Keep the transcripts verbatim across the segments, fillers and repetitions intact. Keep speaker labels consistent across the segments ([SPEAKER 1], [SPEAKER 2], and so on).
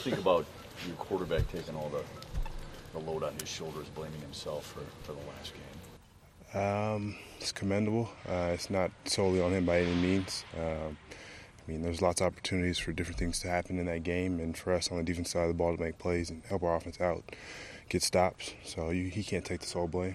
[SPEAKER 1] think about your quarterback taking all the, the load on his shoulders, blaming himself for, for the last game?
[SPEAKER 2] Um, it's commendable. Uh, it's not solely on him by any means. Um, I mean, there's lots of opportunities for different things to happen in that game, and for us on the defense side of the ball to make plays and help our offense out, get stops. So you, he can't take the sole blame.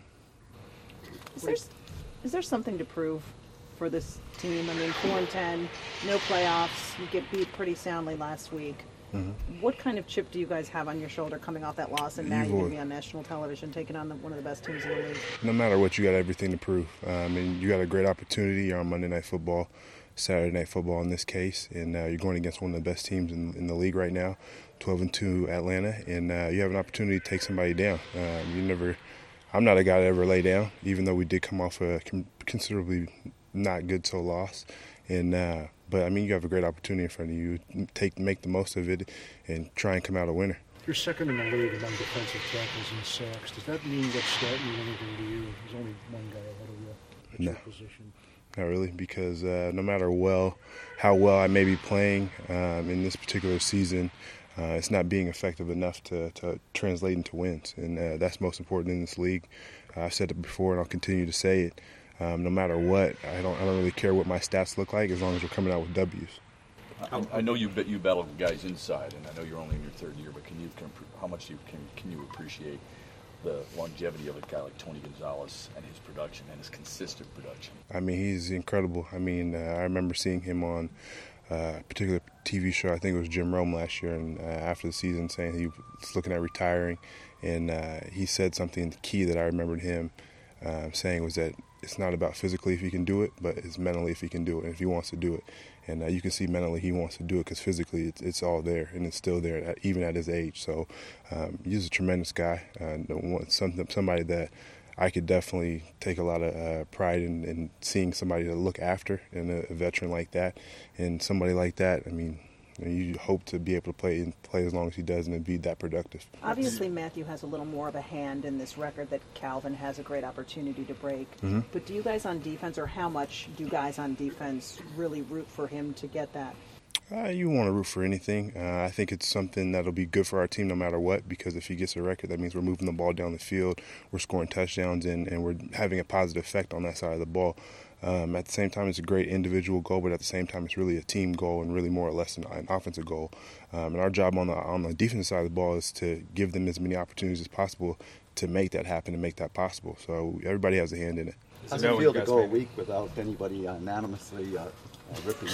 [SPEAKER 3] Is there, is there something to prove for this team? I mean, four and ten, no playoffs. You get beat pretty soundly last week. Mm-hmm. What kind of chip do you guys have on your shoulder coming off that loss, and now you're going to be on national television taking on the, one of the best teams in the league?
[SPEAKER 2] No matter what, you got everything to prove. Uh, I mean, you got a great opportunity. You're on Monday Night Football, Saturday Night Football in this case, and uh, you're going against one of the best teams in, in the league right now, twelve and two Atlanta, and uh, you have an opportunity to take somebody down. Uh, you never. I'm not a guy to ever lay down, even though we did come off a considerably not good so loss. And uh, but I mean, you have a great opportunity in front of you. Take make the most of it and try and come out a winner.
[SPEAKER 4] You're second in the league among defensive tackles and sacks. Does that mean that's that mean anything to you? There's only one guy ahead of you at
[SPEAKER 2] no.
[SPEAKER 4] your position.
[SPEAKER 2] Not really, because uh, no matter well how well I may be playing um, in this particular season, uh, it's not being effective enough to, to translate into wins, and uh, that's most important in this league. Uh, I've said it before, and I'll continue to say it. Um, no matter what, I don't I don't really care what my stats look like as long as we're coming out with W's.
[SPEAKER 1] I, I know you you battled guys inside, and I know you're only in your third year. But can you can, how much you can can you appreciate the longevity of a guy like Tony Gonzalez and his production and his consistent production?
[SPEAKER 2] I mean, he's incredible. I mean, uh, I remember seeing him on uh, a particular T V show. I think it was Jim Rome last year, and uh, after the season, saying he was looking at retiring, and uh, he said something key that I remembered him uh, saying was that it's not about physically if he can do it, but it's mentally if he can do it and if he wants to do it. And uh, you can see mentally he wants to do it because physically it's, it's all there, and it's still there at, even at his age. So um, he's a tremendous guy, uh, something, somebody that I could definitely take a lot of uh, pride in, in seeing somebody to look after, and a, a veteran like that. And somebody like that, I mean, you hope to be able to play and play as long as he does and be that productive.
[SPEAKER 3] Obviously, Matthew has a little more of a hand in this record that Calvin has a great opportunity to break. Mm-hmm. But do you guys on defense, or how much do guys on defense really root for him to get that?
[SPEAKER 2] Uh, you want to root for anything. Uh, I think it's something that'll be good for our team no matter what, because if he gets a record, that means we're moving the ball down the field, we're scoring touchdowns, and, and we're having a positive effect on that side of the ball. Um, at the same time, it's a great individual goal, but at the same time, it's really a team goal and really more or less an, an offensive goal. Um, and our job on the on the defensive side of the ball is to give them as many opportunities as possible to make that happen and make that possible. So everybody has a hand in it.
[SPEAKER 5] How does it feel to go a week without anybody anonymously uh, uh, ripping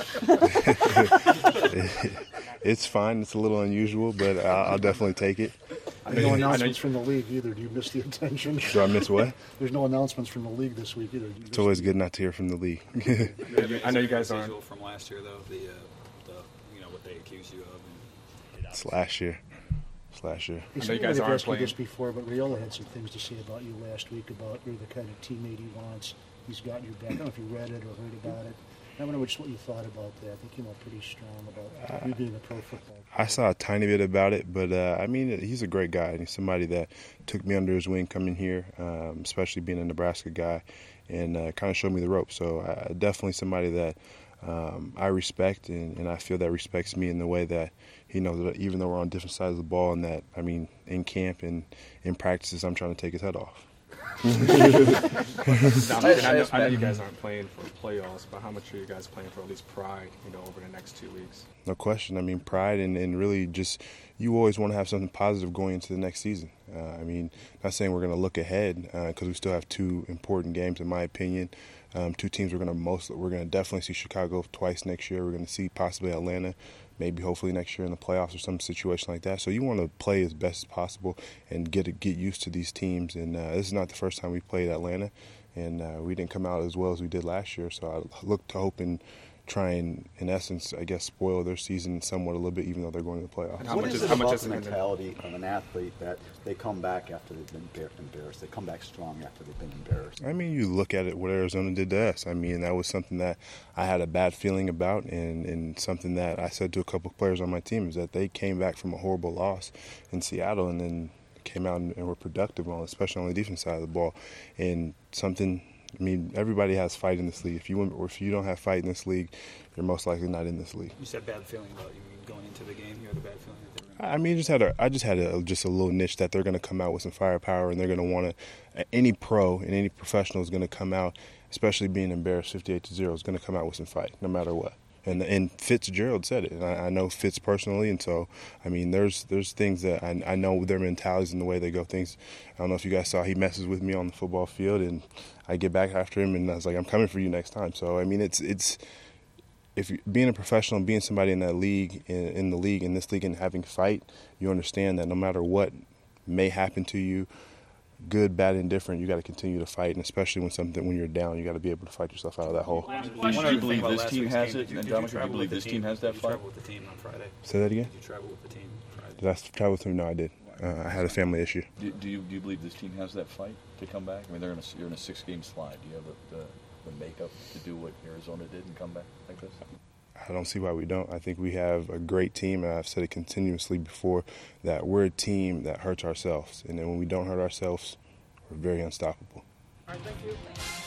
[SPEAKER 5] you?
[SPEAKER 2] It's fine. It's a little unusual, but I'll, I'll definitely take it.
[SPEAKER 4] There's no announcements from the league either. Do you miss the attention?
[SPEAKER 2] Do I miss what?
[SPEAKER 4] There's no announcements from the league this week either.
[SPEAKER 2] It's always good not to hear from the league.
[SPEAKER 6] I know you guys aren't. From last year, though, the, uh, the you know what they accused you of. And
[SPEAKER 2] it's last year. It's last year.
[SPEAKER 4] I know you guys aren't playing this before, but Raiola had some things to say about you last week about you're the kind of teammate he wants. He's got your back. I don't know if you read it or heard about it. I wonder just what you thought about that. I think you came out pretty strong about uh, you being a pro football player.
[SPEAKER 2] I saw a tiny bit about it, but uh, I mean, he's a great guy. And he's somebody that took me under his wing coming here, um, especially being a Nebraska guy, and uh, kind of showed me the ropes. So uh, definitely somebody that um, I respect, and, and I feel that respects me in the way that he knows that even though we're on different sides of the ball, and that, I mean, in camp and in practices, I'm trying to take his head off.
[SPEAKER 6] I, know, I know you guys aren't playing for playoffs, but how much are you guys playing for at least pride, you know, over the next two weeks?
[SPEAKER 2] No question. I mean, pride and, and really just you always want to have something positive going into the next season. Uh, I mean, not saying we're going to look ahead because uh, we still have two important games, in my opinion. Um, two teams we're going to most we're going to definitely see Chicago twice next year. We're going to see possibly Atlanta, maybe hopefully next year in the playoffs or some situation like that. So you want to play as best as possible and get get used to these teams. And uh, this is not the first time we played Atlanta, and uh, we didn't come out as well as we did last year. So I look to hope and try and, in essence, I guess, spoil their season somewhat a little bit, even though they're going to the playoffs.
[SPEAKER 5] What is it about the mentality of an athlete that they come back after they've been embarrassed? They come back strong after they've been embarrassed.
[SPEAKER 2] I mean, you look at it, what Arizona did to us. I mean, that was something that I had a bad feeling about, and, and something that I said to a couple of players on my team is that they came back from a horrible loss in Seattle and then came out and, and were productive, on, especially on the defense side of the ball. And something... I mean, everybody has fight in this league. If you or if you don't have fight in this league, you're most likely not in this league.
[SPEAKER 6] You said bad feeling about you. Mean going into the game? You had a bad feeling that they were gonna...
[SPEAKER 2] I mean, just had a, I just had a, just a little niche that they're going to come out with some firepower, and they're going to want to. Any pro and any professional is going to come out, especially being embarrassed fifty-eight to zero, is going to come out with some fight, no matter what. And and Fitzgerald said it, and I, I know Fitz personally, and so I mean, there's there's things that I, I know their mentalities and the way they go. Things I don't know if you guys saw, he messes with me on the football field, and I get back after him, and I was like, I'm coming for you next time. So I mean, it's it's if you, being a professional, being somebody in that league, in, in the league, in this league, and having fight, you understand that no matter what may happen to you, good, bad, indifferent, you got to continue to fight, and especially when something when you're down, you got to be able to fight yourself out of that hole.
[SPEAKER 1] Do you believe this team has it? And Dominic, do you believe this team has that
[SPEAKER 6] Did you
[SPEAKER 1] fight?
[SPEAKER 6] travel with the team on Friday?
[SPEAKER 2] Say that again.
[SPEAKER 6] Did you travel with the team Friday?
[SPEAKER 2] Did I travel with him? No, I did. Uh, I had a family issue.
[SPEAKER 1] Do, do you do you believe this team has that fight to come back? I mean, they're in a, you're in a six-game slide. Do you have the, the, the makeup to do what Arizona did and come back like this?
[SPEAKER 2] I don't see why we don't. I think we have a great team, and I've said it continuously before, that we're a team that hurts ourselves. And then when we don't hurt ourselves, we're very unstoppable.
[SPEAKER 3] All right, thank you.